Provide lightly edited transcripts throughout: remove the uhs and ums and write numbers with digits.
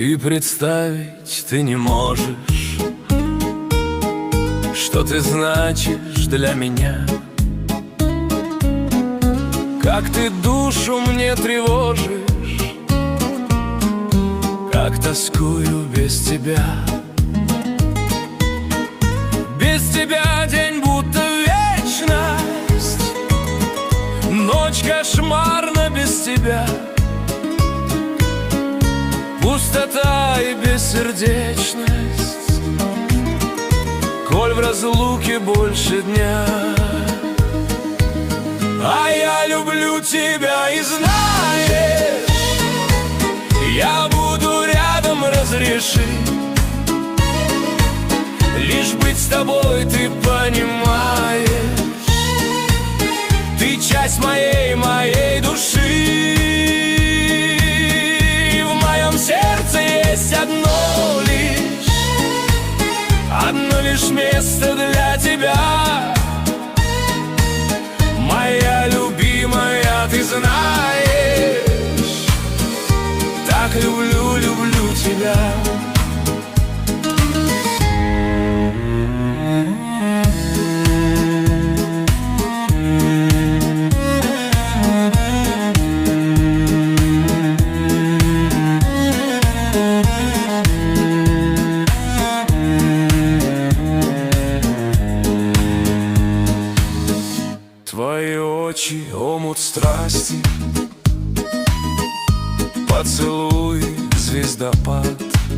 И представить ты не можешь, что ты значишь для меня. Как ты душу мне тревожишь, как тоскую без тебя. Без тебя день будто вечность, ночь кошмарна без тебя. Пустота и бессердечность, коль в разлуке больше дня. А я люблю тебя и знаешь, я буду рядом, разреши. Лишь быть с тобой, ты понимаешь, ты часть моей души. В моем сердце есть одно лишь место для тебя. Моя любимая, ты знаешь, так люблю тебя. Твои очи — омут страсти, поцелуй — звездопад,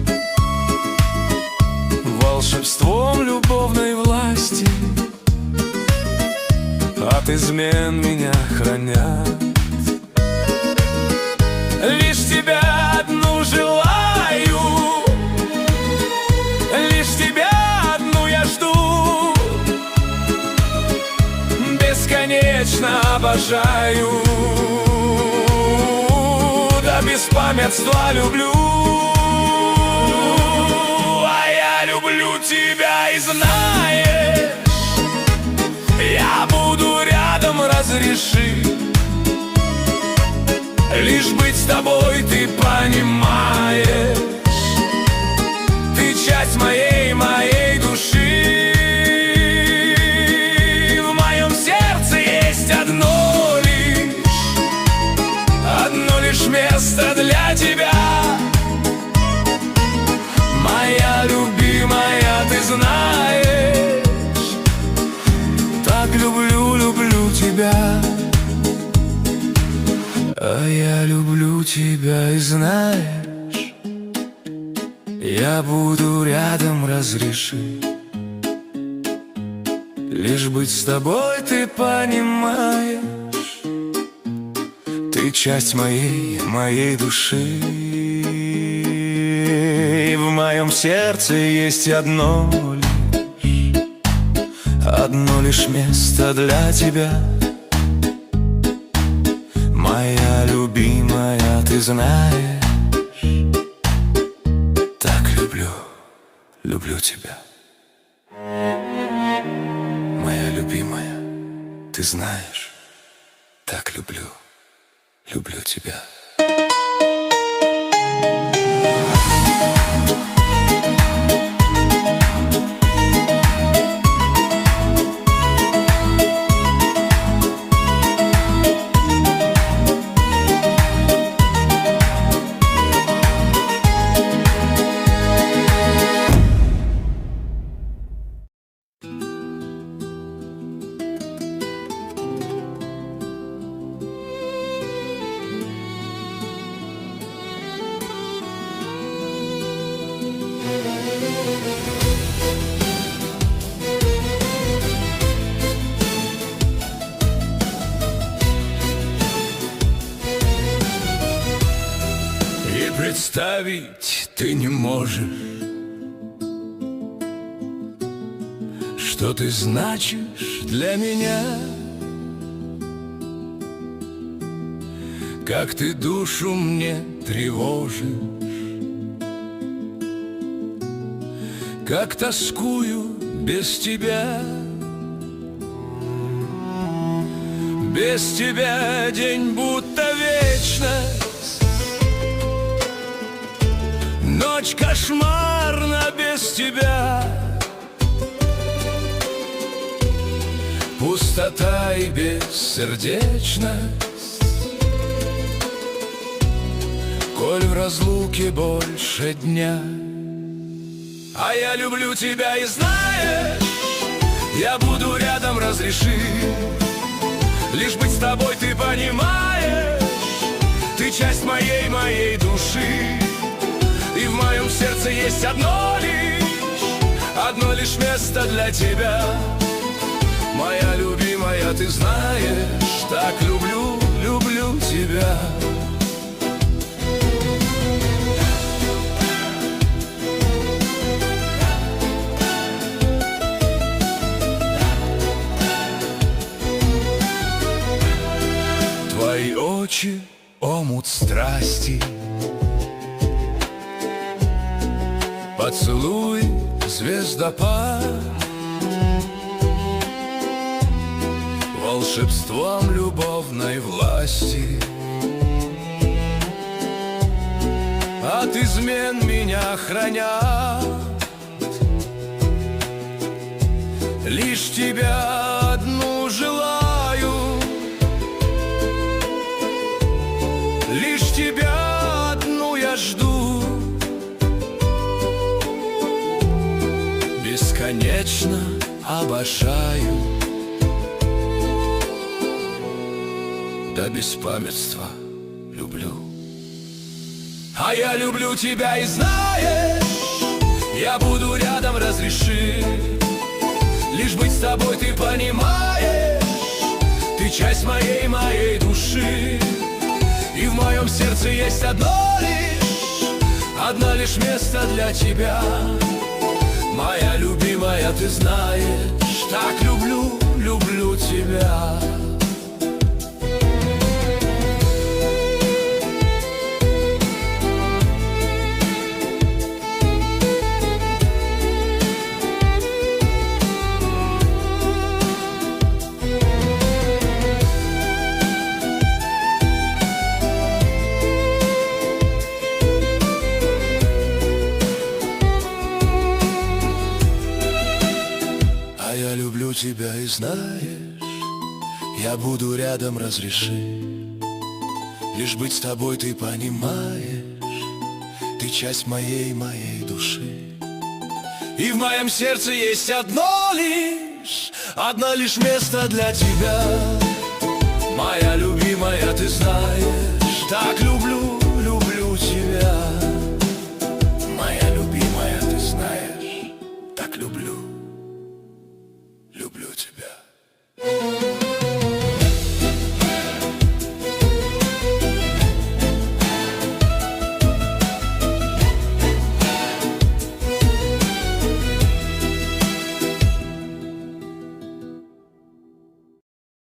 волшебством любовной власти от измен меня хранят. Лишь тебя одну желаю, лишь тебя одну я жду. Бесконечно обожаю, до беспамятства люблю. А я люблю тебя и знаешь, я буду рядом, разреши. Лишь быть с тобой, ты понимаешь, ты часть моей души. В моем сердце есть одно лишь место для тебя. Моя любимая, ты знаешь, так люблю тебя. А я люблю тебя и знаешь, я буду рядом, разреши. Лишь быть с тобой, ты понимаешь, ты часть моей души. И в моем сердце есть одно лишь место для тебя. Моя любимая, ты знаешь, так люблю тебя. Моя любимая, ты знаешь, так люблю тебя. Представить ты не можешь, что ты значишь для меня. Как ты душу мне тревожишь, как тоскую без тебя. Без тебя день будто вечность, ночь кошмарна без тебя. Пустота и бессердечность, коль в разлуке больше дня. А я люблю тебя и знаешь, я буду рядом, разреши. Лишь быть с тобой, ты понимаешь, ты часть моей души. И в моем сердце есть одно лишь место для тебя. Моя любимая, ты знаешь, так люблю тебя. Твои очи — омут страсти, поцелуй — звездопад, волшебством любовной власти. От измен меня хранят, лишь тебя одну желаю, лишь тебя одну я жду. Бесконечно обожаю, до беспамятства люблю. А я люблю тебя и знаешь, я буду рядом, разреши. Лишь быть с тобой, ты понимаешь, ты часть моей души. И в моем сердце есть одно лишь место для тебя. Моя любимая, ты знаешь, так люблю тебя. Я люблю тебя и знаешь, я буду рядом, разреши. Лишь быть с тобой, ты понимаешь, ты часть моей души. И в моем сердце есть одно лишь место для тебя. Моя любимая, ты знаешь, так люблю тебя.